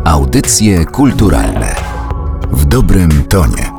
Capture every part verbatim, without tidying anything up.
Audycje kulturalne w dobrym tonie.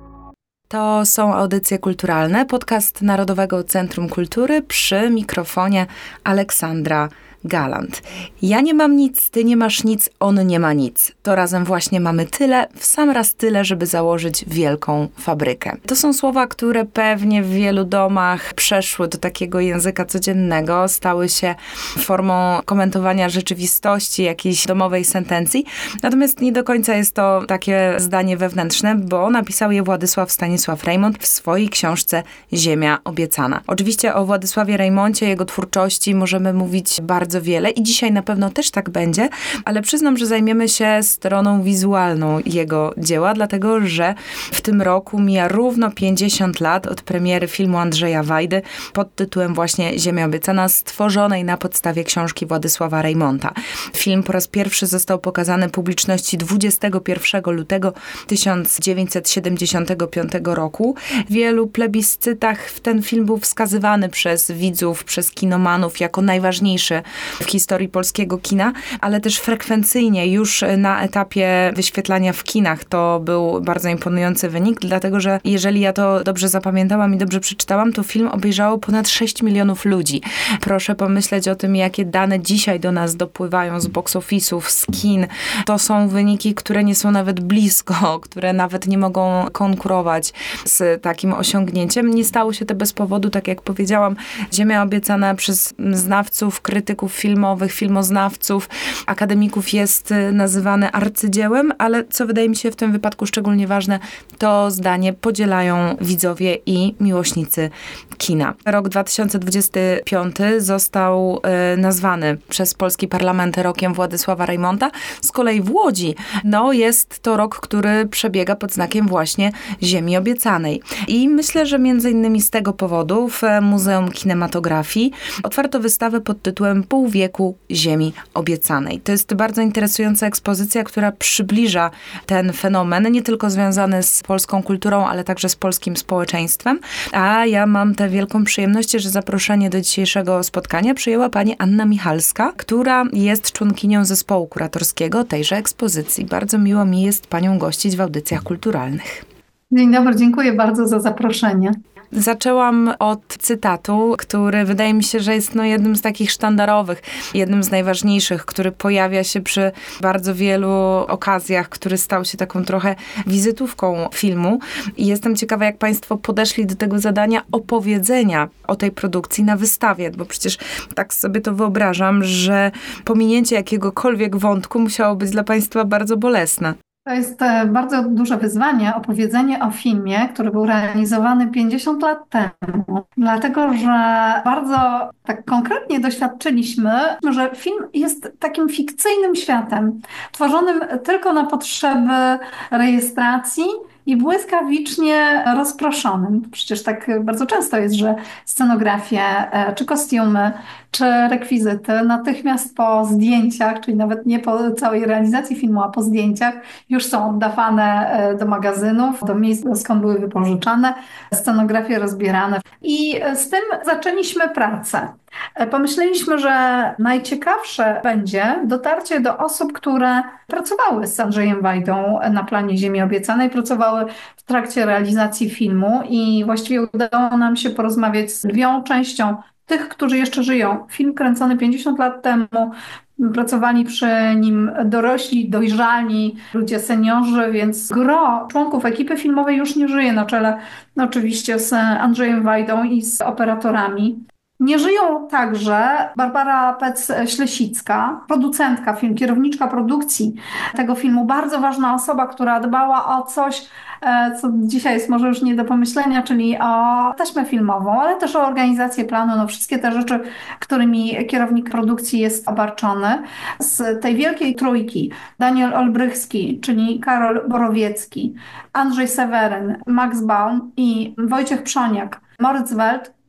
To są audycje kulturalne, podcast Narodowego Centrum Kultury, przy mikrofonie Aleksandra Galant. Ja nie mam nic, ty nie masz nic, on nie ma nic. To razem właśnie mamy tyle, w sam raz tyle, żeby założyć wielką fabrykę. To są słowa, które pewnie w wielu domach przeszły do takiego języka codziennego, stały się formą komentowania rzeczywistości, jakiejś domowej sentencji. Natomiast nie do końca jest to takie zdanie wewnętrzne, bo napisał je Władysław Stanisław Reymont w swojej książce Ziemia obiecana. Oczywiście o Władysławie Reymoncie, jego twórczości możemy mówić bardzo wiele i dzisiaj na pewno też tak będzie, ale przyznam, że zajmiemy się stroną wizualną jego dzieła, dlatego że w tym roku mija równo pięćdziesiąt lat od premiery filmu Andrzeja Wajdy pod tytułem właśnie Ziemia obiecana, stworzonej na podstawie książki Władysława Reymonta. Film po raz pierwszy został pokazany publiczności dwudziestego pierwszego lutego tysiąc dziewięćset siedemdziesiątego piątego roku. W wielu plebiscytach ten film był wskazywany przez widzów, przez kinomanów jako najważniejszy w historii polskiego kina, ale też frekwencyjnie już na etapie wyświetlania w kinach to był bardzo imponujący wynik, dlatego że jeżeli ja to dobrze zapamiętałam i dobrze przeczytałam, to film obejrzało ponad sześć milionów ludzi. Proszę pomyśleć o tym, jakie dane dzisiaj do nas dopływają z box office'ów, z kin. To są wyniki, które nie są nawet blisko, które nawet nie mogą konkurować z takim osiągnięciem. Nie stało się to bez powodu, tak jak powiedziałam, Ziemia obiecana przez znawców, krytyków filmowych, filmoznawców, akademików jest nazywane arcydziełem, ale co wydaje mi się w tym wypadku szczególnie ważne, to zdanie podzielają widzowie i miłośnicy kina. Rok dwa tysiące dwudziesty piąty został y, nazwany przez polski parlament rokiem Władysława Reymonta. Z kolei w Łodzi, no jest to rok, który przebiega pod znakiem właśnie Ziemi obiecanej. I myślę, że między innymi z tego powodu w Muzeum Kinematografii otwarto wystawę pod tytułem Pół wieku Ziemi obiecanej. To jest bardzo interesująca ekspozycja, która przybliża ten fenomen, nie tylko związany z polską kulturą, ale także z polskim społeczeństwem. A ja mam tę wielką przyjemność, że zaproszenie do dzisiejszego spotkania przyjęła pani Anna Michalska, która jest członkinią zespołu kuratorskiego tejże ekspozycji. Bardzo miło mi jest panią gościć w audycjach kulturalnych. Dzień dobry, dziękuję bardzo za zaproszenie. Zaczęłam od cytatu, który wydaje mi się, że jest no, jednym z takich sztandarowych, jednym z najważniejszych, który pojawia się przy bardzo wielu okazjach, który stał się taką trochę wizytówką filmu. I jestem ciekawa, jak państwo podeszli do tego zadania opowiedzenia o tej produkcji na wystawie, bo przecież tak sobie to wyobrażam, że pominięcie jakiegokolwiek wątku musiało być dla państwa bardzo bolesne. To jest bardzo duże wyzwanie, opowiedzenie o filmie, który był realizowany pięćdziesiąt lat temu, dlatego że bardzo tak konkretnie doświadczyliśmy, że film jest takim fikcyjnym światem, tworzonym tylko na potrzeby rejestracji i błyskawicznie rozproszonym. Przecież tak bardzo często jest, że scenografie, czy kostiumy, czy rekwizyty natychmiast po zdjęciach, czyli nawet nie po całej realizacji filmu, a po zdjęciach już są oddawane do magazynów, do miejsc, skąd były wypożyczane, scenografie rozbierane. I z tym zaczęliśmy pracę. Pomyśleliśmy, że najciekawsze będzie dotarcie do osób, które pracowały z Andrzejem Wajdą na planie Ziemi obiecanej, pracowały w trakcie realizacji filmu i właściwie udało nam się porozmawiać z lwią częścią tych, którzy jeszcze żyją. Film kręcony pięćdziesiąt lat temu, pracowali przy nim dorośli, dojrzali ludzie, seniorzy, więc gro członków ekipy filmowej już nie żyje na czele no oczywiście z Andrzejem Wajdą i z operatorami. Nie żyją także Barbara Pec-Ślesicka, producentka filmu, kierowniczka produkcji tego filmu, bardzo ważna osoba, która dbała o coś, co dzisiaj jest może już nie do pomyślenia, czyli o taśmę filmową, ale też o organizację planu, no wszystkie te rzeczy, którymi kierownik produkcji jest obarczony. Z tej wielkiej trójki Daniel Olbrychski, czyli Karol Borowiecki, Andrzej Seweryn, Max Baum i Wojciech Przoniak, Moritz Welt,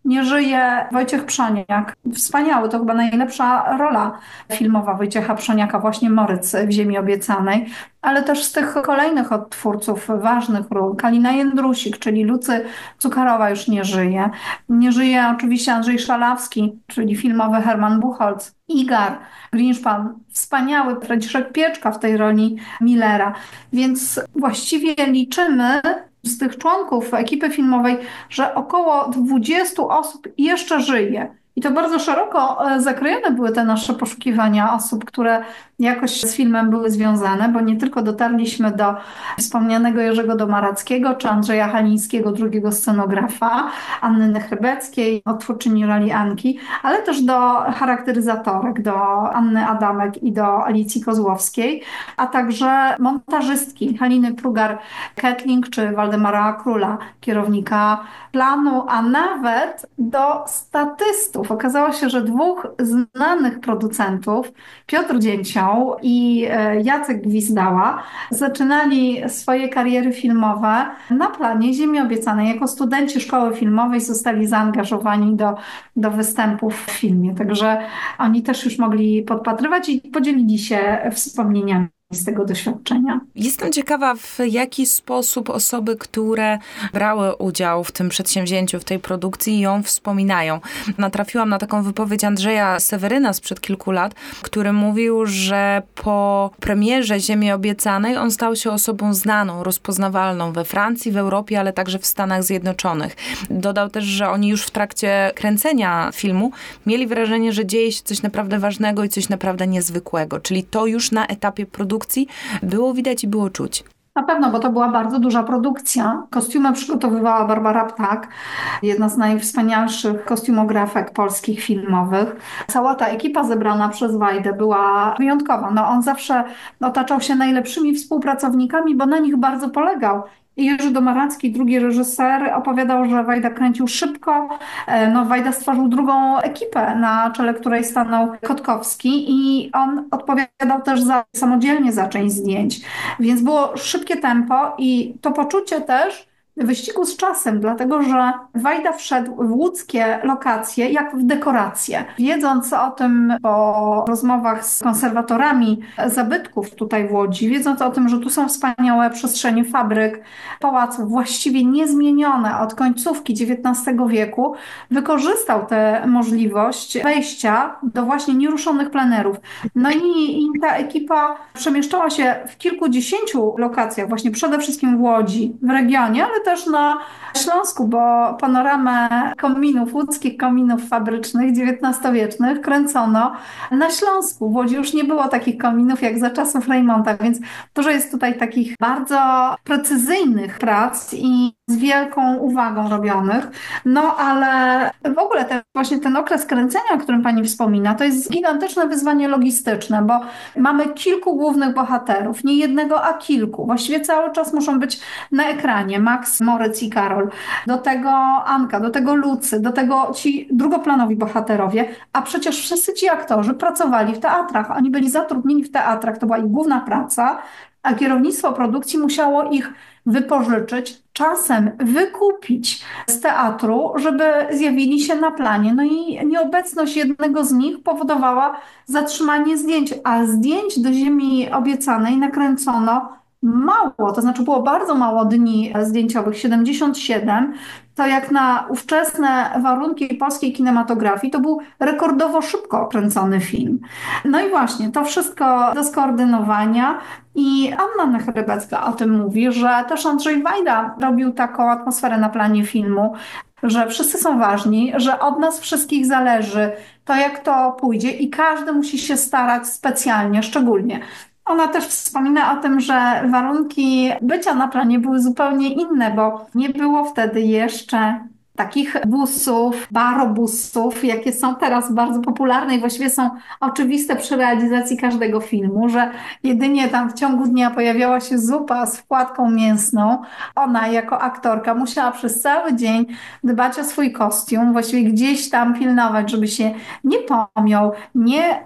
Nie żyje Wojciech Przoniak. Wspaniały, to chyba najlepsza rola filmowa Wojciecha Przoniaka, właśnie Moryc w Ziemi Obiecanej, ale też z tych kolejnych odtwórców ważnych ról. Kalina Jędrusik, czyli Lucy Cukarowa już nie żyje. Nie żyje oczywiście Andrzej Szalawski, czyli filmowy Herman Buchholz. Igar Greenspan, wspaniały Franciszek Pieczka w tej roli Millera. Więc właściwie liczymy z tych członków ekipy filmowej, że około dwudziestu osób jeszcze żyje. I to bardzo szeroko e, zakrojone były te nasze poszukiwania osób, które jakoś z filmem były związane, bo nie tylko dotarliśmy do wspomnianego Jerzego Domarackiego czy Andrzeja Halińskiego, drugiego scenografa, Anny Nechrybeckiej, odtwórczyni roli Anki, ale też do charakteryzatorek, do Anny Adamek i do Alicji Kozłowskiej, a także montażystki Haliny Prugar-Kettling czy Waldemara Króla, kierownika planu, a nawet do statystów. Okazało się, że dwóch znanych producentów, Piotr Dzięcioł i Jacek Gwizdała, zaczynali swoje kariery filmowe na planie Ziemi Obiecanej. Jako studenci szkoły filmowej zostali zaangażowani do, do występów w filmie. Także oni też już mogli podpatrywać i podzielili się wspomnieniami z tego doświadczenia. Jestem ciekawa, w jaki sposób osoby, które brały udział w tym przedsięwzięciu, w tej produkcji, ją wspominają. Natrafiłam na taką wypowiedź Andrzeja Seweryna sprzed kilku lat, który mówił, że po premierze Ziemi Obiecanej on stał się osobą znaną, rozpoznawalną we Francji, w Europie, ale także w Stanach Zjednoczonych. Dodał też, że oni już w trakcie kręcenia filmu mieli wrażenie, że dzieje się coś naprawdę ważnego i coś naprawdę niezwykłego. Czyli to już na etapie produkcji było widać i było czuć. Na pewno, bo to była bardzo duża produkcja. Kostiumy przygotowywała Barbara Ptak, jedna z najwspanialszych kostiumografek polskich filmowych. Cała ta ekipa zebrana przez Wajdę była wyjątkowa. No, on zawsze otaczał się najlepszymi współpracownikami, bo na nich bardzo polegał. I Jerzy Domaracki, drugi reżyser, opowiadał, że Wajda kręcił szybko. No, Wajda stworzył drugą ekipę, na czele której stanął Kotkowski i on odpowiadał też za, samodzielnie za część zdjęć. Więc było szybkie tempo i to poczucie też wyścigu z czasem, dlatego że Wajda wszedł w łódzkie lokacje jak w dekoracje. Wiedząc o tym po rozmowach z konserwatorami zabytków tutaj w Łodzi, wiedząc o tym, że tu są wspaniałe przestrzenie fabryk, pałaców, właściwie niezmienione od końcówki dziewiętnastego wieku, wykorzystał tę możliwość wejścia do właśnie nieruszonych plenerów. No i, i ta ekipa przemieszczała się w kilkudziesięciu lokacjach, właśnie przede wszystkim w Łodzi, w regionie, ale też na Śląsku, bo panoramę kominów, łódzkich kominów fabrycznych dziewiętnastowiecznych kręcono na Śląsku. W Łodzi już nie było takich kominów jak za czasów Rejmonta, więc dużo jest tutaj takich bardzo precyzyjnych prac i z wielką uwagą robionych. No ale w ogóle ten, właśnie ten okres kręcenia, o którym pani wspomina, to jest gigantyczne wyzwanie logistyczne, bo mamy kilku głównych bohaterów, nie jednego, a kilku. Właściwie cały czas muszą być na ekranie. Max, Moryc i Karol. Do tego Anka, do tego Lucy, do tego ci drugoplanowi bohaterowie, a przecież wszyscy ci aktorzy pracowali w teatrach. Oni byli zatrudnieni w teatrach, to była ich główna praca, a kierownictwo produkcji musiało ich wypożyczyć, czasem wykupić z teatru, żeby zjawili się na planie. No i nieobecność jednego z nich powodowała zatrzymanie zdjęć, a zdjęć do Ziemi Obiecanej nakręcono mało, to znaczy było bardzo mało dni zdjęciowych, siedemdziesiąt siedem, to jak na ówczesne warunki polskiej kinematografii to był rekordowo szybko kręcony film. No i właśnie, to wszystko do skoordynowania i Anna Nechrybecka o tym mówi, że też Andrzej Wajda robił taką atmosferę na planie filmu, że wszyscy są ważni, że od nas wszystkich zależy to, jak to pójdzie i każdy musi się starać specjalnie, szczególnie. Ona też wspomina o tym, że warunki bycia na planie były zupełnie inne, bo nie było wtedy jeszcze takich busów, barobusów, jakie są teraz bardzo popularne i właściwie są oczywiste przy realizacji każdego filmu, że jedynie tam w ciągu dnia pojawiała się zupa z wkładką mięsną. Ona jako aktorka musiała przez cały dzień dbać o swój kostium, właściwie gdzieś tam pilnować, żeby się nie pomiął, nie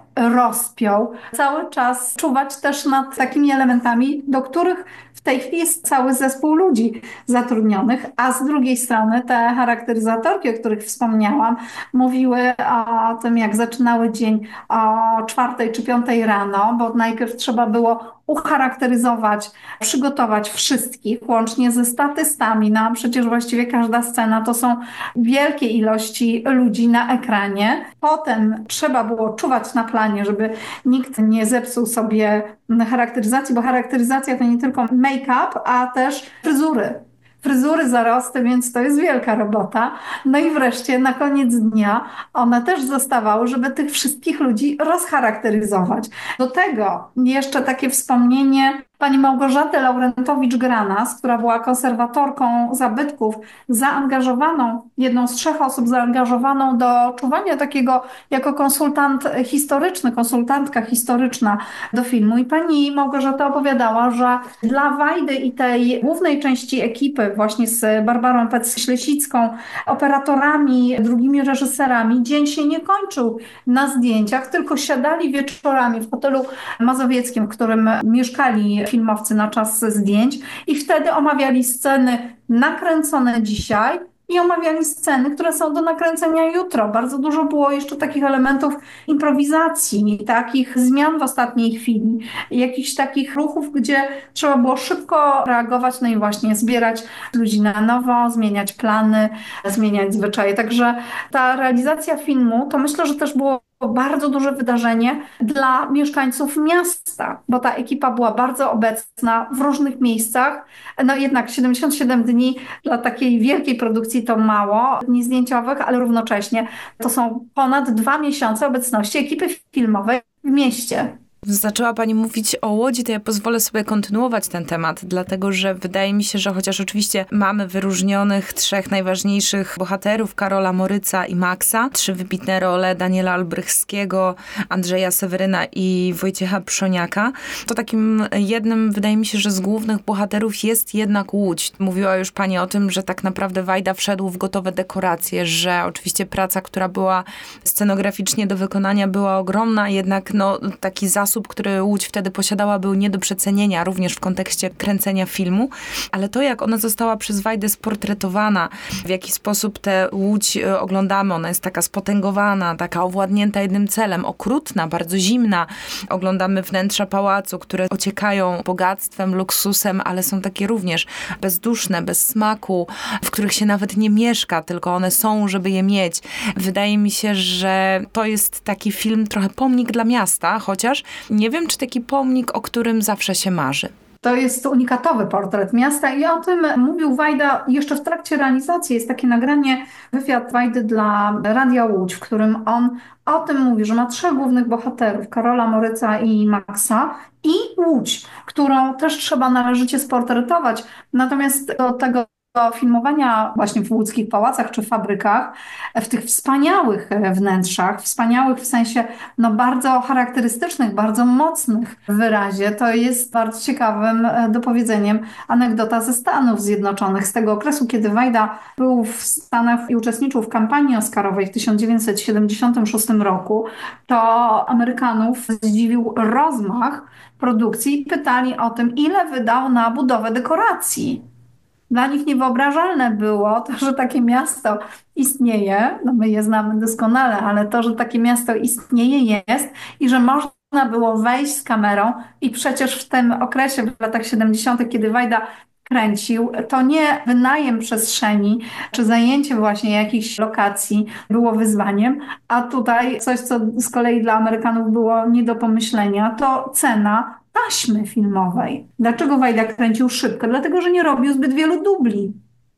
rozpiął. Cały czas czuwać też nad takimi elementami, do których w tej chwili jest cały zespół ludzi zatrudnionych, a z drugiej strony te charakteryzatorki, o których wspomniałam, mówiły o tym, jak zaczynały dzień o czwartej czy piątej rano, bo najpierw trzeba było ucharakteryzować, przygotować wszystkich, łącznie ze statystami. No a przecież właściwie każda scena to są wielkie ilości ludzi na ekranie. Potem trzeba było czuwać na planie, żeby nikt nie zepsuł sobie charakteryzacji, bo charakteryzacja to nie tylko make-up, a też fryzury. Fryzury, zarosty, więc to jest wielka robota. No i wreszcie na koniec dnia one też zostawały, żeby tych wszystkich ludzi rozcharakteryzować. Do tego jeszcze takie wspomnienie pani Małgorzaty Laurentowicz-Granas, która była konserwatorką zabytków, zaangażowaną, jedną z trzech osób zaangażowaną do czuwania takiego jako konsultant historyczny, konsultantka historyczna do filmu. I pani Małgorzata opowiadała, że dla Wajdy i tej głównej części ekipy, właśnie z Barbarą Pec-Ślesicką, operatorami, drugimi reżyserami, dzień się nie kończył na zdjęciach, tylko siadali wieczorami w hotelu mazowieckim, w którym mieszkali filmowcy na czas zdjęć i wtedy omawiali sceny nakręcone dzisiaj i omawiali sceny, które są do nakręcenia jutro. Bardzo dużo było jeszcze takich elementów improwizacji, takich zmian w ostatniej chwili, jakichś takich ruchów, gdzie trzeba było szybko reagować, no i właśnie zbierać ludzi na nowo, zmieniać plany, zmieniać zwyczaje. Także ta realizacja filmu to myślę, że też było bardzo duże wydarzenie dla mieszkańców miasta, bo ta ekipa była bardzo obecna w różnych miejscach. No jednak siedemdziesiąt siedem dni dla takiej wielkiej produkcji to mało, dni zdjęciowych, ale równocześnie to są ponad dwa miesiące obecności ekipy filmowej w mieście. Zaczęła pani mówić o Łodzi, to ja pozwolę sobie kontynuować ten temat, dlatego że wydaje mi się, że chociaż oczywiście mamy wyróżnionych trzech najważniejszych bohaterów, Karola Moryca i Maxa, trzy wybitne role Daniela Olbrychskiego, Andrzeja Seweryna i Wojciecha Przoniaka, to takim jednym, wydaje mi się, że z głównych bohaterów jest jednak Łódź. Mówiła już pani o tym, że tak naprawdę Wajda wszedł w gotowe dekoracje, że oczywiście praca, która była scenograficznie do wykonania, była ogromna, jednak no, taki zasób, który Łódź wtedy posiadała, był nie do przecenienia, również w kontekście kręcenia filmu, ale to, jak ona została przez Wajdę sportretowana, w jaki sposób tę Łódź oglądamy, ona jest taka spotęgowana, taka owładnięta jednym celem, okrutna, bardzo zimna. Oglądamy wnętrza pałacu, które ociekają bogactwem, luksusem, ale są takie również bezduszne, bez smaku, w których się nawet nie mieszka, tylko one są, żeby je mieć. Wydaje mi się, że to jest taki film, trochę pomnik dla miasta, chociaż nie wiem, czy taki pomnik, o którym zawsze się marzy. To jest unikatowy portret miasta i o tym mówił Wajda jeszcze w trakcie realizacji. Jest takie nagranie, wywiad Wajdy dla Radia Łódź, w którym on o tym mówi, że ma trzech głównych bohaterów, Karola Moryca i Maxa i Łódź, którą też trzeba należycie sportretować. Natomiast do tego do filmowania właśnie w łódzkich pałacach czy fabrykach, w tych wspaniałych wnętrzach, wspaniałych w sensie no bardzo charakterystycznych, bardzo mocnych w wyrazie, to jest bardzo ciekawym dopowiedzeniem anegdota ze Stanów Zjednoczonych, z tego okresu, kiedy Wajda był w Stanach i uczestniczył w kampanii oscarowej w tysiąc dziewięćset siedemdziesiątym szóstym roku, to Amerykanów zdziwił rozmach produkcji i pytali o tym, ile wydał na budowę dekoracji. Dla nich niewyobrażalne było to, że takie miasto istnieje, no my je znamy doskonale, ale to, że takie miasto istnieje jest i że można było wejść z kamerą i przecież w tym okresie, w latach siedemdziesiątych, kiedy Wajda kręcił, to nie wynajem przestrzeni czy zajęcie właśnie jakichś lokacji było wyzwaniem, a tutaj coś, co z kolei dla Amerykanów było nie do pomyślenia, to cena taśmy filmowej. Dlaczego Wajda kręcił szybko? Dlatego, że nie robił zbyt wielu dubli.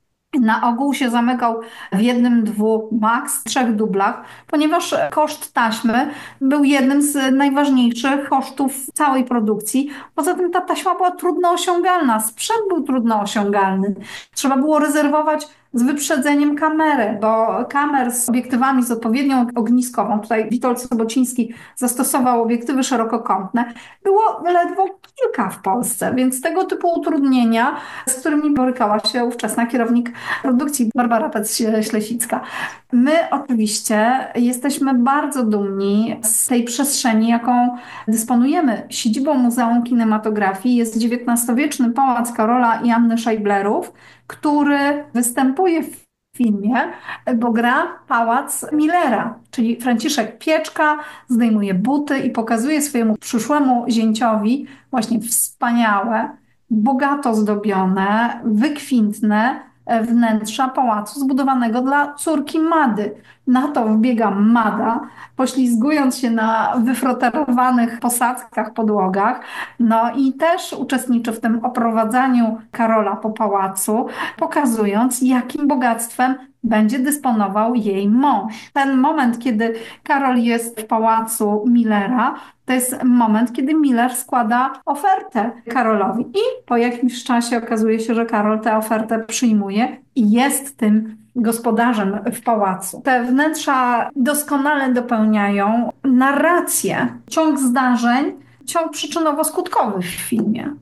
Na ogół się zamykał w jednym, dwóch, maks trzech dublach, ponieważ koszt taśmy był jednym z najważniejszych kosztów całej produkcji. Poza tym ta taśma była trudno osiągalna, sprzęt był trudno osiągalny. Trzeba było rezerwować z wyprzedzeniem kamery, bo kamer z obiektywami z odpowiednią ogniskową, tutaj Witold Sobociński zastosował obiektywy szerokokątne, było ledwo kilka w Polsce, więc tego typu utrudnienia, z którymi borykała się ówczesna kierownik produkcji Barbara Pec-Ślesicka. My oczywiście jesteśmy bardzo dumni z tej przestrzeni, jaką dysponujemy. Siedzibą Muzeum Kinematografii jest dziewiętnastowieczny pałac Karola i Anny Scheiblerów, który występuje w filmie, bo gra pałac Millera, czyli Franciszek Pieczka zdejmuje buty i pokazuje swojemu przyszłemu zięciowi właśnie wspaniałe, bogato zdobione, wykwintne wnętrza pałacu zbudowanego dla córki Mady. Na to wbiega Mada, poślizgując się na wyfroterowanych posadzkach, podłogach, no i też uczestniczy w tym oprowadzaniu Karola po pałacu, pokazując, jakim bogactwem będzie dysponował jej mąż. Ten moment, kiedy Karol jest w pałacu Millera, to jest moment, kiedy Miller składa ofertę Karolowi i po jakimś czasie okazuje się, że Karol tę ofertę przyjmuje i jest tym gospodarzem w pałacu. Te wnętrza doskonale dopełniają narrację, ciąg zdarzeń, ciąg przyczynowo-skutkowy w filmie.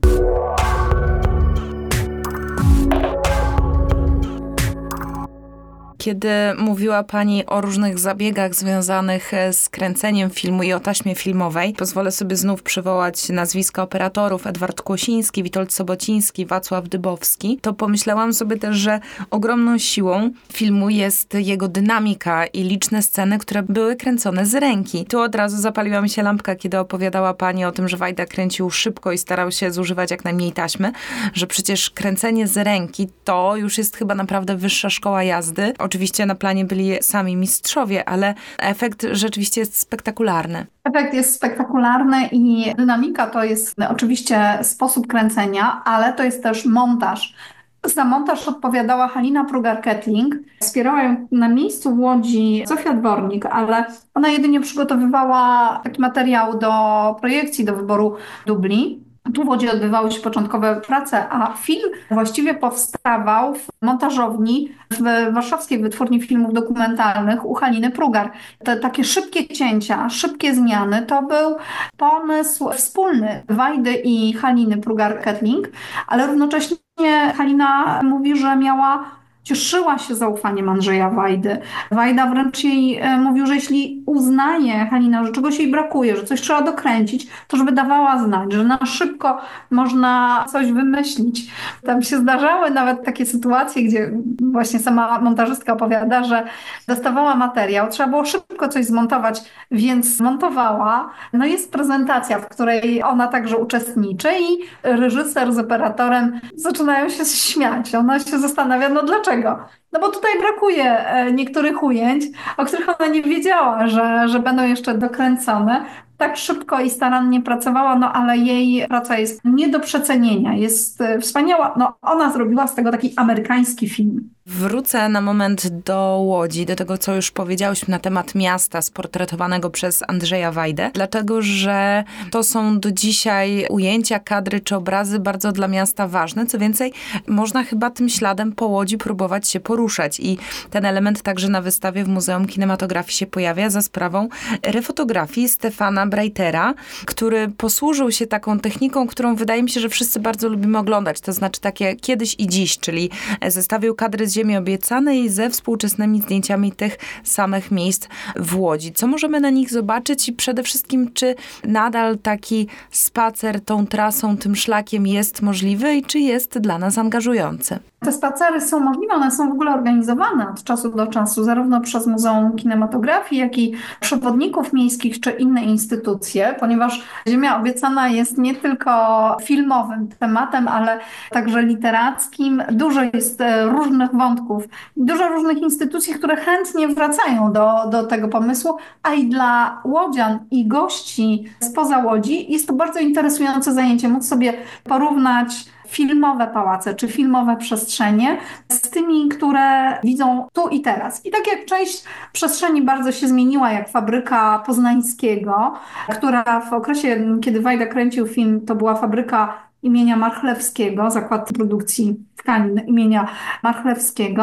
Kiedy mówiła Pani o różnych zabiegach związanych z kręceniem filmu i o taśmie filmowej, pozwolę sobie znów przywołać nazwiska operatorów: Edward Kłosiński, Witold Sobociński, Wacław Dybowski. To pomyślałam sobie też, że ogromną siłą filmu jest jego dynamika i liczne sceny, które były kręcone z ręki. Tu od razu zapaliła mi się lampka, kiedy opowiadała Pani o tym, że Wajda kręcił szybko i starał się zużywać jak najmniej taśmy, że przecież kręcenie z ręki to już jest chyba naprawdę wyższa szkoła jazdy. Oczywiście na planie byli sami mistrzowie, ale efekt rzeczywiście jest spektakularny. Efekt jest spektakularny i dynamika to jest oczywiście sposób kręcenia, ale to jest też montaż. Za montaż odpowiadała Halina Prugar-Kettling. Wspierała ją na miejscu w Łodzi Zofia Dwornik, ale ona jedynie przygotowywała taki materiał do projekcji, do wyboru dubli. Tu w Łodzi odbywały się początkowe prace, a film właściwie powstawał w montażowni w Warszawskiej Wytwórni Filmów Dokumentalnych u Haliny Prugar. Te takie szybkie cięcia, szybkie zmiany to był pomysł wspólny Wajdy i Haliny Prugar-Kettling, ale równocześnie Halina mówi, że miała cieszyła się zaufaniem Andrzeja Wajdy. Wajda wręcz jej mówił, że jeśli uznaje Halina, że czegoś jej brakuje, że coś trzeba dokręcić, to żeby dawała znać, że na szybko można coś wymyślić. Tam się zdarzały nawet takie sytuacje, gdzie właśnie sama montażystka opowiada, że dostawała materiał, trzeba było szybko coś zmontować, więc montowała. No jest prezentacja, w której ona także uczestniczy i reżyser z operatorem zaczynają się śmiać. Ona się zastanawia, no dlaczego? No bo tutaj brakuje niektórych ujęć, o których ona nie wiedziała, że, że będą jeszcze dokręcone. Tak szybko i starannie pracowała, no ale jej praca jest nie do przecenienia, jest wspaniała. No ona zrobiła z tego taki amerykański film. Wrócę na moment do Łodzi, do tego, co już powiedziałyśmy na temat miasta sportretowanego przez Andrzeja Wajdę, dlatego, że to są do dzisiaj ujęcia, kadry czy obrazy bardzo dla miasta ważne. Co więcej, można chyba tym śladem po Łodzi próbować się poruszać i ten element także na wystawie w Muzeum Kinematografii się pojawia za sprawą refotografii Stefana Breitera, który posłużył się taką techniką, którą wydaje mi się, że wszyscy bardzo lubimy oglądać, to znaczy takie kiedyś i dziś, czyli zestawił kadry z Ziemi Obiecanej ze współczesnymi zdjęciami tych samych miejsc w Łodzi. Co możemy na nich zobaczyć i przede wszystkim, czy nadal taki spacer tą trasą, tym szlakiem jest możliwy i czy jest dla nas angażujący? Te spacery są możliwe, one są w ogóle organizowane od czasu do czasu, zarówno przez Muzeum Kinematografii, jak i przewodników miejskich czy inne instytucje, ponieważ Ziemia Obiecana jest nie tylko filmowym tematem, ale także literackim. Dużo jest różnych wątków, dużo różnych instytucji, które chętnie wracają do, do tego pomysłu, a i dla łodzian i gości spoza Łodzi jest to bardzo interesujące zajęcie, móc sobie porównać filmowe pałace czy filmowe przestrzenie z tymi, które widzą tu i teraz. I tak jak część przestrzeni bardzo się zmieniła, jak fabryka Poznańskiego, która w okresie, kiedy Wajda kręcił film, to była fabryka imienia Marchlewskiego, zakład produkcji tkanin imienia Marchlewskiego,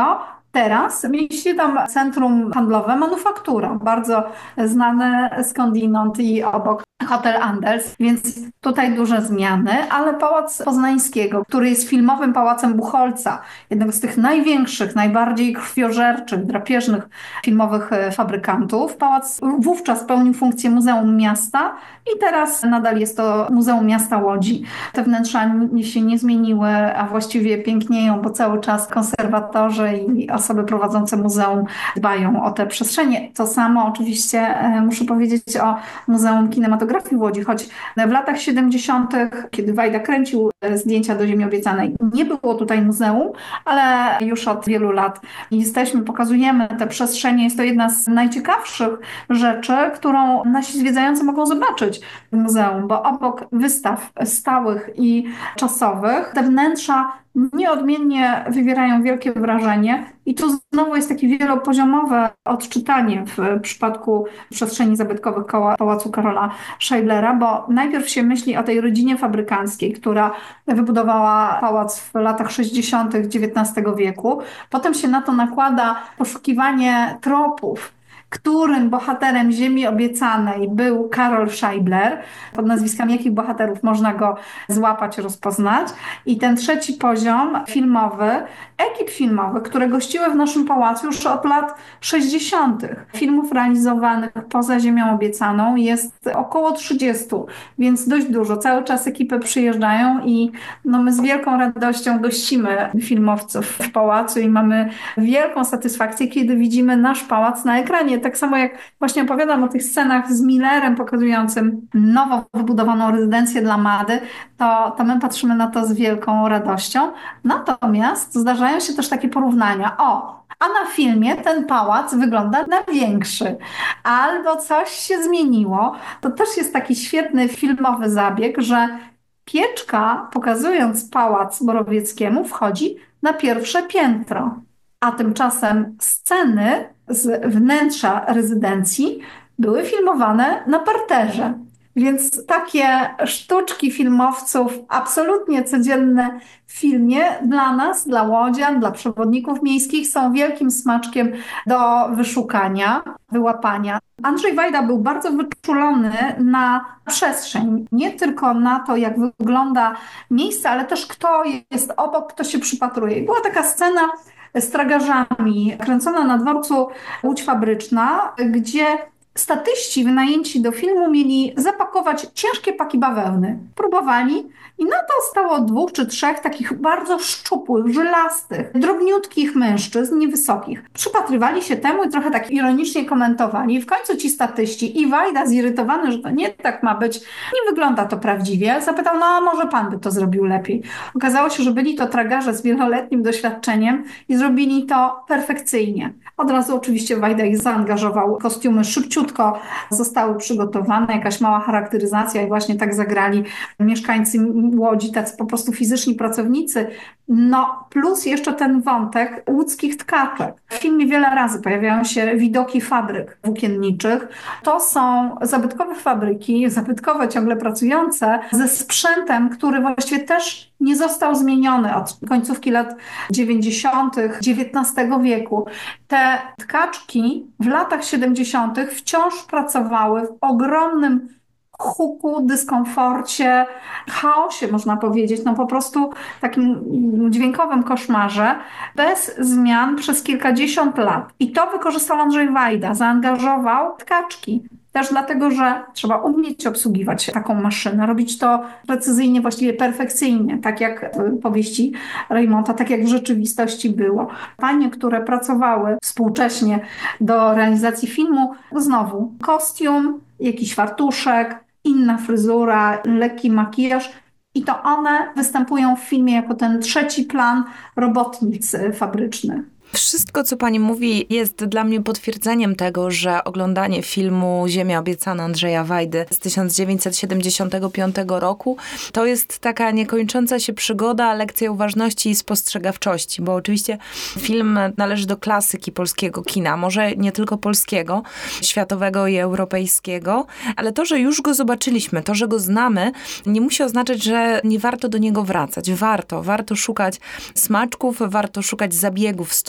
teraz mieści się tam centrum handlowe Manufaktura, bardzo znane skądinąd i obok Hotel Andels, więc tutaj duże zmiany, ale Pałac Poznańskiego, który jest filmowym pałacem Buchholza, jednego z tych największych, najbardziej krwiożerczych, drapieżnych filmowych fabrykantów. Pałac wówczas pełnił funkcję Muzeum Miasta i teraz nadal jest to Muzeum Miasta Łodzi. Te wnętrza się nie zmieniły, a właściwie pięknieją, bo cały czas konserwatorzy i osoby prowadzące muzeum dbają o te przestrzenie. To samo oczywiście muszę powiedzieć o Muzeum Kinematografii w Łodzi, choć w latach siedemdziesiątych, kiedy Wajda kręcił zdjęcia do Ziemi Obiecanej, nie było tutaj muzeum, ale już od wielu lat jesteśmy, pokazujemy te przestrzenie. Jest to jedna z najciekawszych rzeczy, którą nasi zwiedzający mogą zobaczyć w muzeum, bo obok wystaw stałych i czasowych te wnętrza nieodmiennie wywierają wielkie wrażenie i tu znowu jest takie wielopoziomowe odczytanie w przypadku przestrzeni zabytkowych koło Pałacu Karola Scheiblera, bo najpierw się myśli o tej rodzinie fabrykanckiej, która wybudowała pałac w latach sześćdziesiątych dziewiętnastego wieku. Potem się na to nakłada poszukiwanie tropów, którym bohaterem Ziemi Obiecanej był Karol Scheibler. Pod nazwiskami jakich bohaterów można go złapać, rozpoznać. I ten trzeci poziom filmowy, ekip filmowych, które gościły w naszym pałacu już od lat sześćdziesiątych. Filmów realizowanych poza Ziemią Obiecaną jest około trzydziestu, więc dość dużo. Cały czas ekipy przyjeżdżają i no my z wielką radością gościmy filmowców w pałacu i mamy wielką satysfakcję, kiedy widzimy nasz pałac na ekranie. Tak samo jak właśnie opowiadam o tych scenach z Millerem pokazującym nowo wybudowaną rezydencję dla Mady, to, to my patrzymy na to z wielką radością. Natomiast zdarzają się też takie porównania. O, a na filmie ten pałac wygląda na większy. Albo coś się zmieniło. To też jest taki świetny filmowy zabieg, że pieczka, pokazując pałac Borowieckiemu, wchodzi na pierwsze piętro. A tymczasem sceny z wnętrza rezydencji były filmowane na parterze. Więc takie sztuczki filmowców absolutnie codzienne w filmie dla nas, dla łodzian, dla przewodników miejskich są wielkim smaczkiem do wyszukania, wyłapania. Andrzej Wajda był bardzo wyczulony na przestrzeń, nie tylko na to, jak wygląda miejsce, ale też kto jest obok, kto się przypatruje. I była taka scena z tragarzami kręcona na dworcu Łódź Fabryczna, gdzie statyści wynajęci do filmu mieli zapakować ciężkie paki bawełny. Próbowali i na to stało dwóch czy trzech takich bardzo szczupłych, żylastych, drobniutkich mężczyzn, niewysokich. Przypatrywali się temu i trochę tak ironicznie komentowali. I w końcu ci statyści i Wajda, zirytowany, że to nie tak ma być, nie wygląda to prawdziwie, zapytał, no a może pan by to zrobił lepiej. Okazało się, że byli to tragarze z wieloletnim doświadczeniem i zrobili to perfekcyjnie. Od razu oczywiście Wajda ich zaangażował, kostiumy szybciutko zostały przygotowane, jakaś mała charakteryzacja i właśnie tak zagrali mieszkańcy Łodzi, tacy po prostu fizyczni pracownicy. No plus jeszcze ten wątek łódzkich tkaczek. W filmie wiele razy pojawiają się widoki fabryk włókienniczych. To są zabytkowe fabryki, zabytkowe ciągle pracujące ze sprzętem, który właściwie też nie został zmieniony od końcówki lat dziewięćdziesiątych dziewiętnastego wieku. Te tkaczki w latach siedemdziesiątych wciąż pracowały w ogromnym huku, dyskomforcie, chaosie, można powiedzieć, no po prostu takim dźwiękowym koszmarze, bez zmian przez kilkadziesiąt lat. I to wykorzystał Andrzej Wajda, zaangażował tkaczki. Też dlatego, że trzeba umieć obsługiwać taką maszynę, robić to precyzyjnie, właściwie perfekcyjnie, tak jak w powieści Reymonta, tak jak w rzeczywistości było. Panie, które pracowały współcześnie do realizacji filmu, znowu kostium, jakiś fartuszek, inna fryzura, lekki makijaż i to one występują w filmie jako ten trzeci plan robotnic fabrycznych. Wszystko, co pani mówi, jest dla mnie potwierdzeniem tego, że oglądanie filmu Ziemia Obiecana Andrzeja Wajdy z tysiąc dziewięćset siedemdziesiątego piątego roku to jest taka niekończąca się przygoda, lekcja uważności i spostrzegawczości, bo oczywiście film należy do klasyki polskiego kina, może nie tylko polskiego, światowego i europejskiego, ale to, że już go zobaczyliśmy, to, że go znamy, nie musi oznaczać, że nie warto do niego wracać. Warto, warto szukać smaczków, warto szukać zabiegów stosunkowych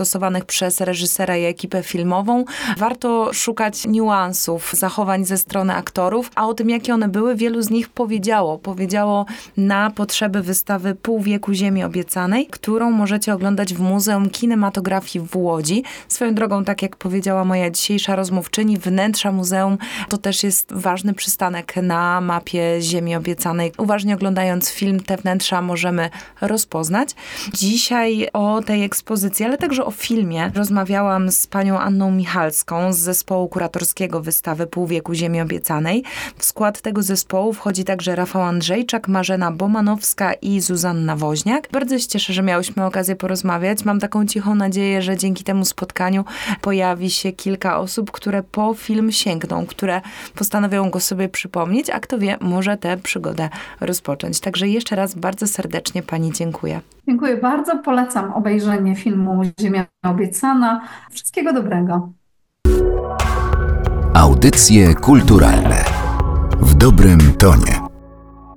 stosowanych przez reżysera i ekipę filmową. Warto szukać niuansów, zachowań ze strony aktorów, a o tym, jakie one były, wielu z nich powiedziało. Powiedziało na potrzeby wystawy Pół wieku Ziemi Obiecanej, którą możecie oglądać w Muzeum Kinematografii w Łodzi. Swoją drogą, tak jak powiedziała moja dzisiejsza rozmówczyni, wnętrza muzeum to też jest ważny przystanek na mapie Ziemi Obiecanej. Uważnie oglądając film, te wnętrza możemy rozpoznać. Dzisiaj o tej ekspozycji, ale także o filmie rozmawiałam z panią Anną Michalską z zespołu kuratorskiego wystawy Pół wieku Ziemi Obiecanej. W skład tego zespołu wchodzi także Rafał Andrzejczak, Marzena Bomanowska i Zuzanna Woźniak. Bardzo się cieszę, że miałyśmy okazję porozmawiać. Mam taką cichą nadzieję, że dzięki temu spotkaniu pojawi się kilka osób, które po film sięgną, które postanowią go sobie przypomnieć, a kto wie, może tę przygodę rozpocząć. Także jeszcze raz bardzo serdecznie pani dziękuję. Dziękuję bardzo. Polecam obejrzenie filmu Ziemia Obiecana. Wszystkiego dobrego. Audycje kulturalne w dobrym tonie.